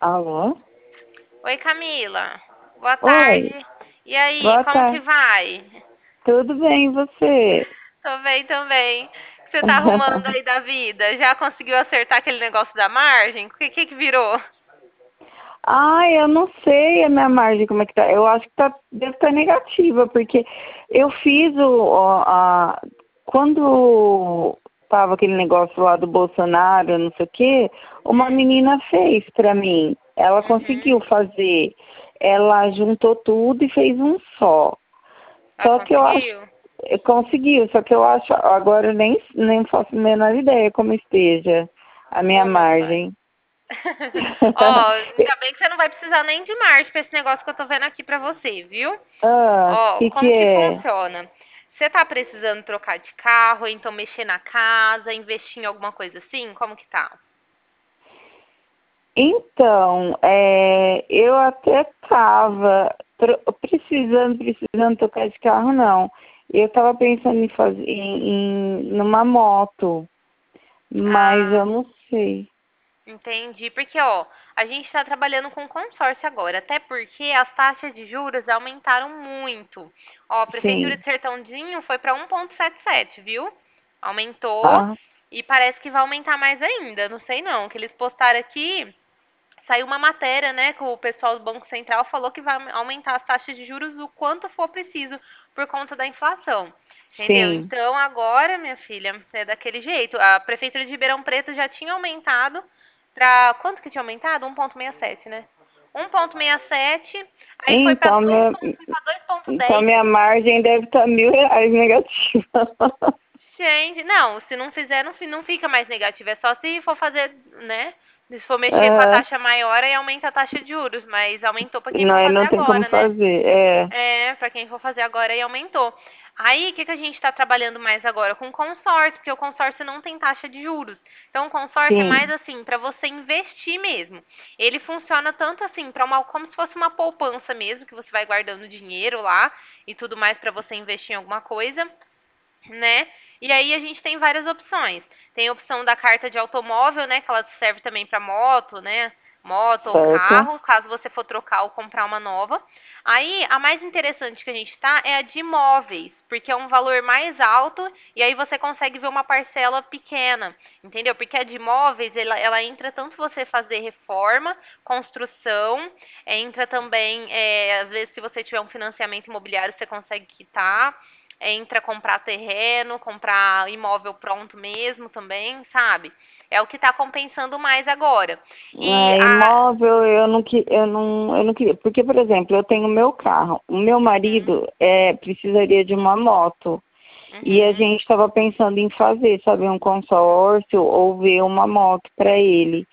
Alô? Oi, Camila. Boa Oi, tarde. E aí, boa como que tarde. vai? Tudo bem, e você? Tô bem também. O que você tá arrumando aí da vida? Já conseguiu acertar aquele negócio da margem? O que virou? Ai, eu não sei a minha margem como é que tá. Eu acho que deve estar negativa, porque eu fiz quando tava aquele negócio lá do Bolsonaro, não sei o quê, uma menina fez pra mim. Ela Uhum. conseguiu fazer. Ela juntou tudo e fez um só. Ah, Só que eu acho, conseguiu? conseguiu, só que eu acho, agora eu nem faço a menor ideia como esteja a minha Opa. margem. Ó, ainda bem que você não vai precisar nem de margem pra esse negócio que eu tô vendo aqui pra você, viu? Ah, Ó, que como que é? funciona? Você tá precisando trocar de carro, então mexer na casa, investir em alguma coisa assim? Como que tá? Então, eu até tava precisando tocar de carro, não. Eu tava pensando em fazer numa moto, mas Ah, eu não sei. entendi. Porque, ó, a gente está trabalhando com consórcio agora, até porque as taxas de juros aumentaram muito. Ó, a Prefeitura Sim. de Sertãozinho foi para 1,77, viu? Aumentou Ah, e parece que vai aumentar mais ainda. Não sei não, que eles postaram aqui, saiu uma matéria, né, que o pessoal do Banco Central falou que vai aumentar as taxas de juros o quanto for preciso por conta da inflação. Entendeu? sim. Então agora, minha filha, é daquele jeito. A Prefeitura de Ribeirão Preto já tinha aumentado para quanto que tinha aumentado? 1,67, né? 1,67, aí foi para Então, então 2,10. minha margem deve estar R$ 1.000 negativa. Gente, não, se não fizer, não fica mais negativo. É só se for fazer, né? Se for mexer com a Aham. taxa maior, aí aumenta a taxa de juros. Mas aumentou para quem for Não, fazer não tem como agora, né? fazer. É, É, para quem for fazer agora, aí aumentou. Aí, o que que a gente está trabalhando mais agora? Com consórcio, porque o consórcio não tem taxa de juros. Então, o consórcio é mais sim, assim, para você investir mesmo. Ele funciona tanto assim, para uma, como se fosse uma poupança mesmo, que você vai guardando dinheiro lá e tudo mais para você investir em alguma coisa, né? E aí a gente tem várias opções. Tem a opção da carta de automóvel, né? Que ela serve também para moto, né? Moto ou certo. carro, caso você for trocar ou comprar uma nova. Aí, a mais interessante que a gente tá é a de imóveis, porque é um valor mais alto e aí você consegue ver uma parcela pequena, entendeu? Porque a de imóveis, ela entra tanto você fazer reforma, construção, entra também, às vezes, se você tiver um financiamento imobiliário, você consegue quitar, entra comprar terreno, comprar imóvel pronto mesmo também, sabe? É o que está compensando mais agora. E Imóvel eu não queria, porque por exemplo, eu tenho meu carro, o meu Uhum, marido precisaria de uma moto e a uhum. gente estava pensando em fazer, sabe, um consórcio ou ver uma moto para ele.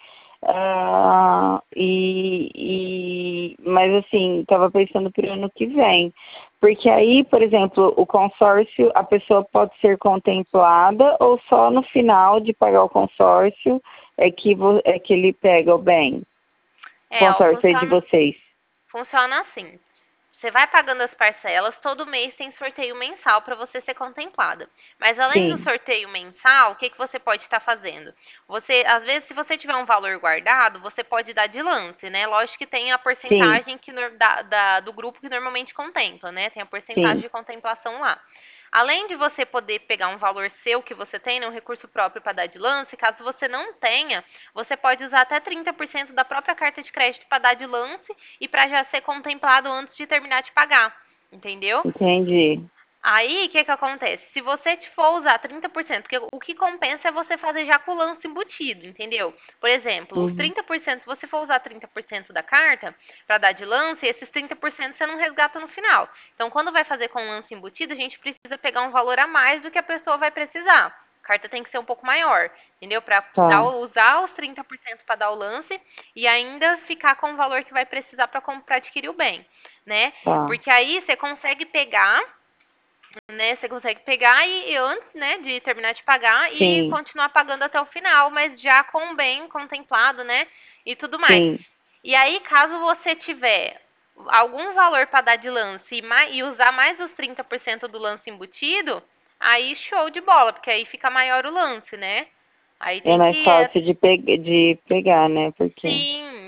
Mas assim, estava pensando para o ano que vem. Porque aí, por exemplo, o consórcio, a pessoa pode ser contemplada ou só no final de pagar o consórcio é que ele pega o bem. O É, ó, consórcio aí de vocês. funciona assim. Você vai pagando as parcelas, todo mês tem sorteio mensal para você ser contemplada. Mas além do Sim, sorteio mensal, o que, que você pode estar fazendo? Você, às vezes, se você tiver um valor guardado, você pode dar de lance, né? Lógico que tem a sim, porcentagem do grupo que normalmente contempla, né? Tem a porcentagem sim. de contemplação lá. Além de você poder pegar um valor seu que você tem, né, um recurso próprio para dar de lance, caso você não tenha, você pode usar até 30% da própria carta de crédito para dar de lance e para já ser contemplado antes de terminar de pagar, entendeu? Entendi. Aí, o que que acontece? Se você for usar 30%, porque o que compensa é você fazer já com o lance embutido, entendeu? Por exemplo, os Uhum. 30%, se você for usar 30% da carta para dar de lance, esses 30% você não resgata no final. Então, quando vai fazer com o lance embutido, a gente precisa pegar um valor a mais do que a pessoa vai precisar. A carta tem que ser um pouco maior, entendeu? Para Tá, usar os 30% para dar o lance e ainda ficar com o valor que vai precisar para adquirir o bem, né? tá. Porque aí você consegue pegar, né? Você consegue pegar e antes, né, de terminar de pagar e Sim, continuar pagando até o final, mas já com o bem contemplado, né? E tudo mais. sim. E aí, caso você tiver algum valor para dar de lance e usar mais os 30% do lance embutido, aí show de bola, porque aí fica maior o lance, né? Aí É tem mais que fácil de pegar, né? Porque. sim,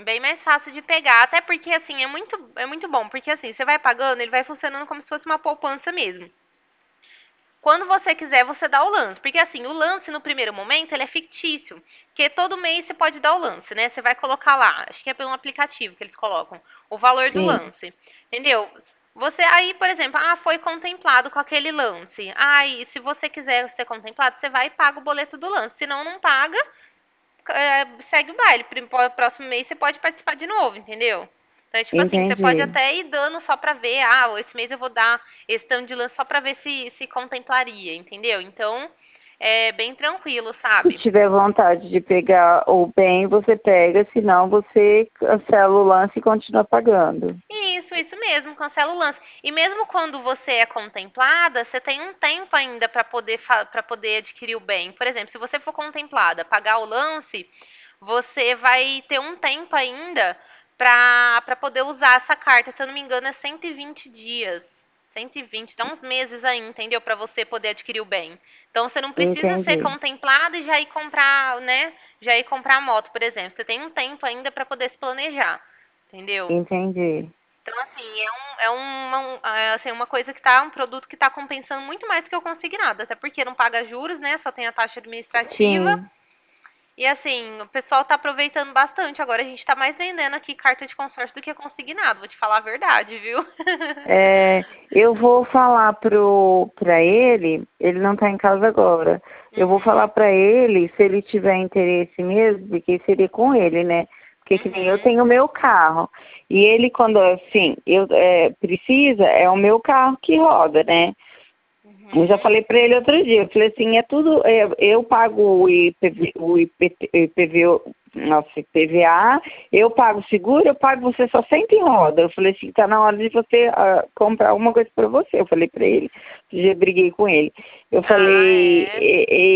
bem mais fácil de pegar. Até porque, assim, é muito bom. Porque, assim, você vai pagando, ele vai funcionando como se fosse uma poupança mesmo. Quando você quiser, você dá o lance. Porque, assim, o lance, no primeiro momento, ele é fictício. Porque todo mês você pode dar o lance, né? Você vai colocar lá, acho que é pelo aplicativo que eles colocam, o valor do Sim, lance. Entendeu? Você aí, por exemplo, foi contemplado com aquele lance. Aí, se você quiser ser contemplado, você vai e paga o boleto do lance. Se não, não paga, segue o baile. Próximo mês você pode participar de novo, entendeu? Então, é tipo assim, você pode entendi. até ir dando só pra ver, esse mês eu vou dar esse tanto de lance só pra ver se contemplaria, entendeu? Então, é bem tranquilo, Se sabe? tiver vontade de pegar o bem, você pega, senão você cancela o lance e continua pagando. Isso mesmo, cancela o lance. E mesmo quando você é contemplada, você tem um tempo ainda para poder adquirir o bem. Por exemplo, se você for contemplada, pagar o lance, você vai ter um tempo ainda para poder usar essa carta. Se eu não me engano, é 120 dias. 120, dá uns meses aí, entendeu? Para você poder adquirir o bem. Então você não precisa ser Entendi, contemplada e já ir comprar, né? Já ir comprar a moto, por exemplo. Você tem um tempo ainda para poder se planejar, entendeu? entendi, Então, assim, assim, uma coisa que tá, um produto que tá compensando muito mais que o consignado, até porque não paga juros, né? Só tem a taxa administrativa. sim. E assim, o pessoal tá aproveitando bastante. Agora a gente tá mais vendendo aqui carta de consórcio do que consignado, vou te falar a verdade, viu? É, eu vou falar pra ele não está em casa agora. Eu vou falar Uhum, para ele, se ele tiver interesse mesmo, porque seria com ele, né? Porque que nem eu uhum, tenho o meu carro. E ele, quando assim, precisa, é o meu carro que roda, né? Eu já uhum. falei para ele outro dia, eu falei assim, eu pago nossa, IPVA, eu pago seguro, eu pago, você só senta em roda. Eu falei assim, tá na hora de você comprar alguma coisa para você. Eu falei para ele, já briguei com ele. Eu Ah, falei, é.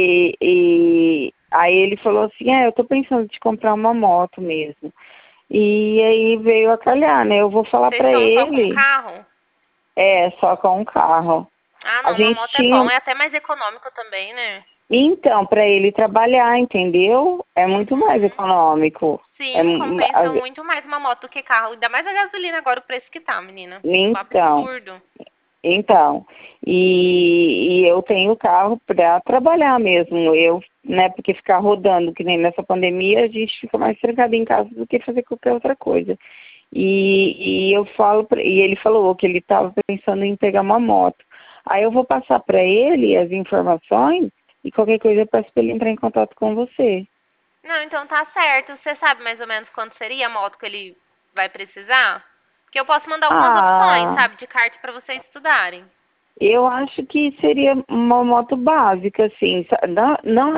aí ele falou assim, eu tô pensando em comprar uma moto mesmo. E aí veio a calhar, né? Eu vou falar Vocês para estão só com ele, carro? só com um carro. Ah, A não, uma gente moto é tinha bom. É até mais econômico também, né? Então, para ele trabalhar, entendeu? É muito mais Uhum. econômico. Sim, compensa muito mais uma moto do que carro. Ainda mais a gasolina agora, o preço que tá, menina. Um Então, absurdo. então, e eu tenho carro para trabalhar mesmo. Né, porque ficar rodando, que nem nessa pandemia, a gente fica mais trancado em casa do que fazer qualquer outra coisa. E ele falou que ele estava pensando em pegar uma moto. Aí eu vou passar para ele as informações e qualquer coisa eu peço para ele entrar em contato com você. Não, então tá certo. Você sabe mais ou menos quanto seria a moto que ele vai precisar? Porque eu posso mandar algumas opções, Ah, sabe, de kart pra vocês estudarem. eu acho que seria uma moto básica, assim, não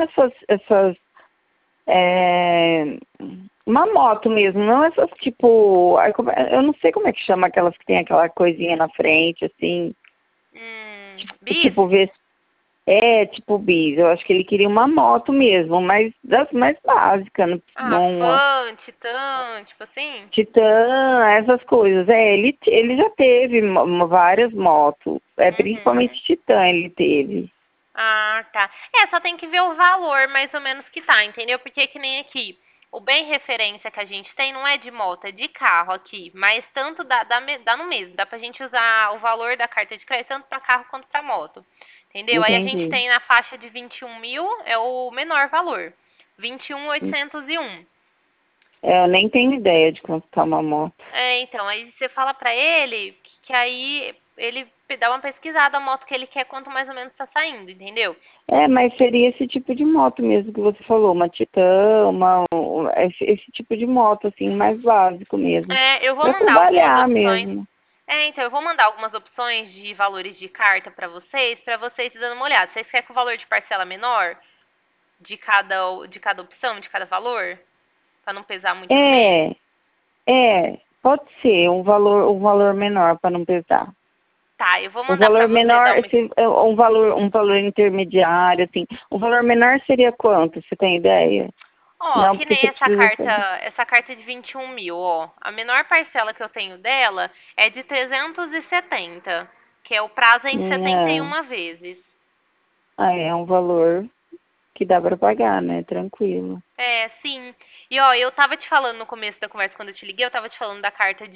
é, uma moto mesmo, não essas tipo, eu não sei como é que chama aquelas que tem aquela coisinha na frente, assim, Bis? tipo, tipo bis, eu acho que ele queria uma moto mesmo, mas das mais básicas, Ah, não, Fun, Titan, tipo assim? Titã, essas coisas. Ele já teve várias motos, principalmente Uhum. Titã ele teve. Ah, tá. Só tem que ver o valor mais ou menos que tá, entendeu? Porque que nem aqui, o bem referência que a gente tem não é de moto, é de carro aqui. Mas tanto dá no mesmo. Dá pra gente usar o valor da carta de crédito tanto pra carro quanto pra moto. Entendeu? Aí a gente Entendi. tem na faixa de 21 mil, é o menor valor. 21.801. Eu nem tenho ideia de quanto tá uma moto. Então, aí você fala pra ele que aí ele dá uma pesquisada a moto que ele quer, quanto mais ou menos tá saindo, entendeu? Mas seria esse tipo de moto mesmo que você falou, uma Titã, esse tipo de moto, assim, mais básico mesmo. Eu vou Para mandar algumas trabalhar opções. mesmo. Então, eu vou mandar algumas opções de valores de carta pra vocês dando uma olhada. Vocês querem com o valor de parcela menor de cada opção, de cada valor? Pra não pesar muito no mês? É, pode ser um valor menor para não pesar. Tá, eu vou Um mandar pra valor você menor, dar uma. um valor intermediário, assim. Um valor menor seria quanto? Você tem ideia? Ó, Não, que porque nem você precisa saber. essa carta de 21 mil, ó. A menor parcela que eu tenho dela é de 370, que é o prazo é em É, 71 vezes. é um valor que dá para pagar, né? Tranquilo. Sim. E ó, eu tava te falando no começo da conversa, quando eu te liguei, eu tava te falando da carta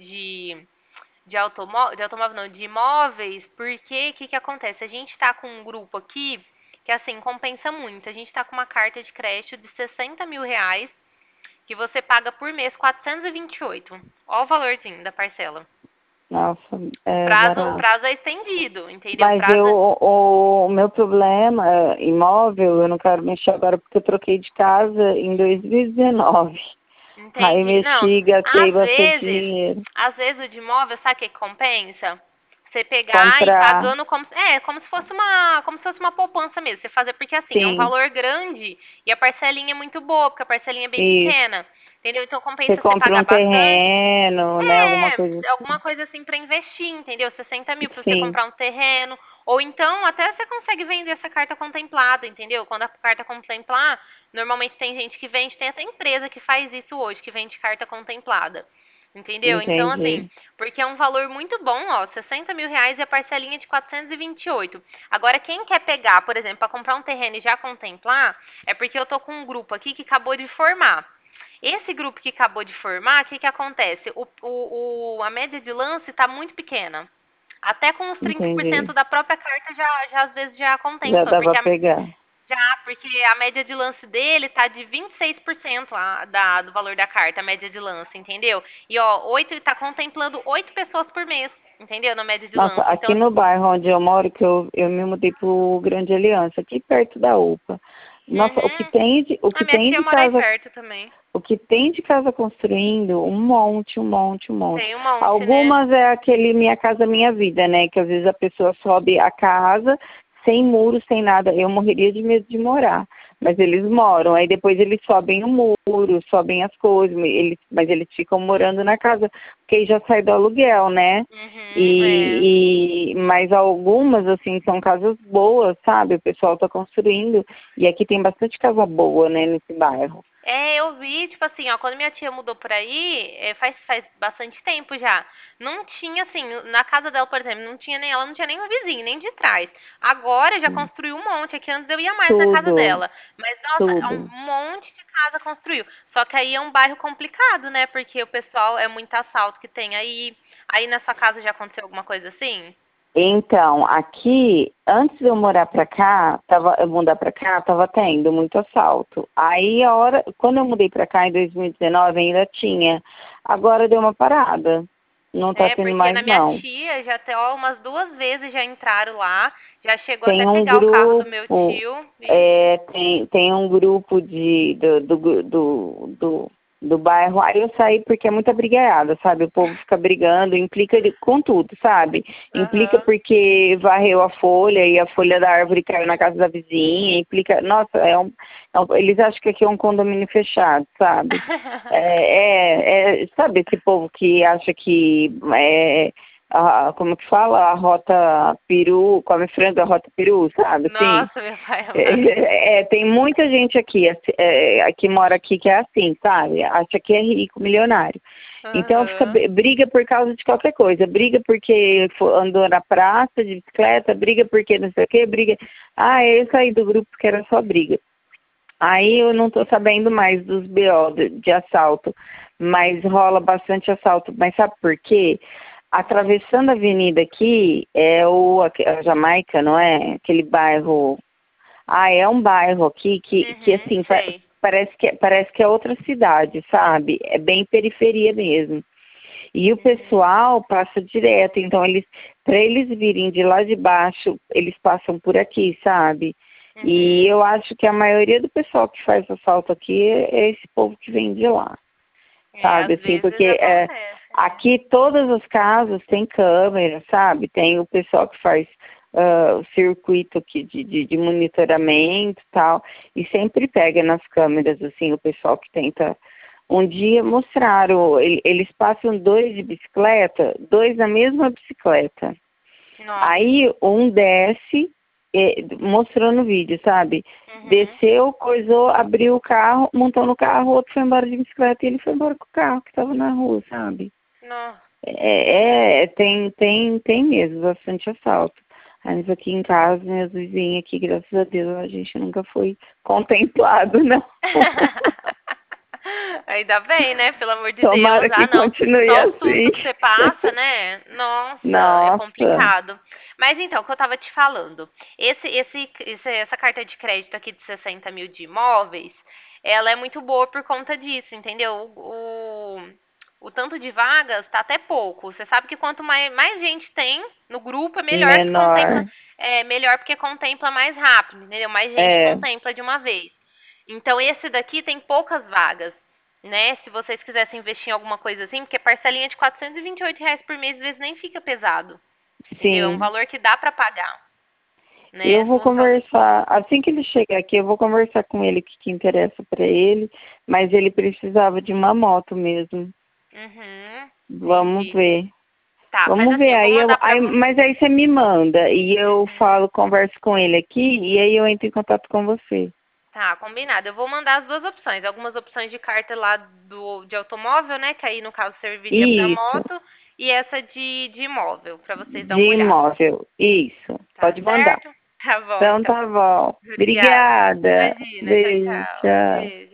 de automóvel não, de imóveis, porque o que que acontece? A gente tá com um grupo aqui que, assim, compensa muito. A gente tá com uma carta de crédito de R$ 60.000, que você paga por mês 428. Ó o valorzinho da parcela. Nossa, é O barato. prazo é estendido, entendeu? O Mas prazo é... o meu problema é imóvel, eu não quero mexer agora porque eu troquei de casa em 2019. Aí Entendi. Não, mexi, gastei às bastante vezes, dinheiro. às vezes o de imóvel, sabe o que compensa? Você pegar e Comprar, pagando como se fosse uma poupança mesmo. Você fazer porque assim, é um sim, valor grande e a parcelinha é muito boa, porque a parcelinha é bem isso. pequena. Entendeu? Então Você compensa você compra pagar um bastante. terreno, né? Alguma coisa Alguma coisa assim pra investir, entendeu? 60.000 pra você assim. comprar um terreno. Ou então até você consegue vender essa carta contemplada, entendeu? Quando a carta contemplar, normalmente tem gente que vende, tem até empresa que faz isso hoje, que vende carta contemplada. Entendeu? Então, assim, Entendi. porque é um valor muito bom, ó, R$ 60.000 e a parcelinha de 428. Agora, quem quer pegar, por exemplo, para comprar um terreno e já contemplar, é porque eu tô com um grupo aqui que acabou de formar. Esse grupo que acabou de formar, o que que acontece? A média de lance está muito pequena. Até com os 30% Entendi. da própria carta já às vezes já Já contempla, dá pra porque pegar. a média de lance dele tá de 26% do valor da carta, a média de lance, entendeu? E ó, ele tá contemplando 8 pessoas por mês, entendeu? Na média de Nossa, lance. Então, aqui no bairro onde eu moro, que eu me mudei pro Grande Aliança, aqui perto da UPA. Nossa, uhum. o A que minha tem tia de mora aí casa, perto também. o que tem de casa construindo, um monte, um monte, um monte. Tem um monte, né? Algumas é aquele Minha Casa Minha Vida, né? Que às vezes a pessoa sobe a casa sem muro, sem nada. Eu morreria de medo de morar. Mas eles moram, aí depois eles sobem o muro, sobem as coisas, mas eles ficam morando na casa, porque aí já sai do aluguel, né? Uhum, é. Mas algumas, assim, são casas boas, sabe? O pessoal está construindo, e aqui tem bastante casa boa, né, nesse bairro. Eu vi, tipo assim, ó, quando minha tia mudou por aí, faz bastante tempo já. Não tinha, assim, na casa dela, por exemplo, ela não tinha nem um vizinho, nem de trás. Agora já construiu um monte, aqui antes eu ia mais na casa Tudo, dela. Mas, nossa, é um tudo. monte de casa construiu. Só que aí é um bairro complicado, né? Porque o pessoal é muito assalto que tem aí. Aí na sua casa já aconteceu alguma coisa assim? Então, aqui, antes de eu morar pra cá, eu mudar pra cá, tava tendo muito assalto. Aí, quando eu mudei pra cá em 2019, ainda tinha. Agora deu uma parada. Não tá É, tendo porque mais, na minha não. tia já até ó, umas 2 vezes já entraram lá, já chegou até Tem um pegar o carro do meu grupo, tio. Vixe. tem um grupo do bairro. Aí eu saí porque é muita brigaiada, sabe? O povo fica brigando, implica com tudo, sabe? Implica Aham. porque varreu a folha e a folha da árvore caiu na casa da vizinha, implica. Nossa, eles acham que aqui é um condomínio fechado, sabe? Sabe esse povo que acha que como que fala? A rota peru, come frango, a rota peru, sabe? Sim. Nossa, meu pai amado. Tem muita gente aqui, que mora aqui que é assim, sabe? Acha que é rico, milionário. Então fica Aham. briga por causa de qualquer coisa. Briga porque andou na praça de bicicleta, briga porque não sei o quê, briga. Ah, eu saí do grupo que era só briga. Aí eu não tô sabendo mais dos BO de assalto, mas rola bastante assalto. Mas sabe por quê? Atravessando a avenida aqui é a Jamaica, não é? Aquele bairro. Ah, é um bairro aqui que Uhum, assim, sei. parece que é outra cidade, sabe? É bem periferia mesmo. E o Uhum. pessoal passa direto, então para eles virem de lá de baixo, eles passam por aqui, sabe? E Uhum. eu acho que a maioria do pessoal que faz assalto aqui é esse povo que vem de lá, sabe? Às Assim, vezes porque acontece, né? aqui todas as casas têm câmera, sabe? Tem o pessoal que faz o circuito aqui de monitoramento e tal, e sempre pega nas câmeras, assim, o pessoal que tenta. Um dia mostraram, eles passam dois de bicicleta, dois na mesma bicicleta. Nossa. Aí um desce, mostrou no vídeo, sabe? Uhum. Desceu, coisou, abriu o carro, montou no carro, o outro foi embora de bicicleta e ele foi embora com o carro que estava na rua, sabe? Nossa. Tem mesmo bastante assalto. Mas aqui em casa, minhas vizinhas aqui, graças a Deus, a gente nunca foi contemplado, não. Ainda bem, né? Pelo amor de Deus. Tomara Ah, que não. continue Só o assim. susto que você passa, né? Nossa, é Nossa, complicado. Mas então, o que eu tava te falando, essa carta de crédito aqui de 60 mil de imóveis, ela é muito boa por conta disso, entendeu? O tanto de vagas tá até pouco. Você sabe que quanto mais gente tem no grupo, é melhor que contempla, menor. é melhor porque contempla mais rápido, entendeu? Mais gente É, contempla de uma vez. Então esse daqui tem poucas vagas, né? Se vocês quisessem investir em alguma coisa assim, porque parcelinha de R$ 428 por mês às vezes nem fica pesado, entendeu? É um sim. valor que dá pra pagar, Eu né? vou conversar, assim que ele chegar aqui, eu vou conversar com ele o que interessa para ele, mas ele precisava de uma moto mesmo. Uhum, Vamos entendi. ver. Tá, faz Vamos assim, ver. eu vou mandar pra você. Mas aí você me manda e eu Uhum. falo, converso com ele aqui e aí eu entro em contato com você. Tá, combinado. Eu vou mandar as duas opções. Algumas opções de carta lá de automóvel, né? Que aí no caso serviria pra Isso, moto. E essa de imóvel, pra vocês dar uma de olhada. imóvel. Isso. Tá Pode mandar. certo? Tá bom, Então então. tá bom. Obrigada. Obrigada. Imagina. Tchau, Beijo, tchau. tchau. Beijo.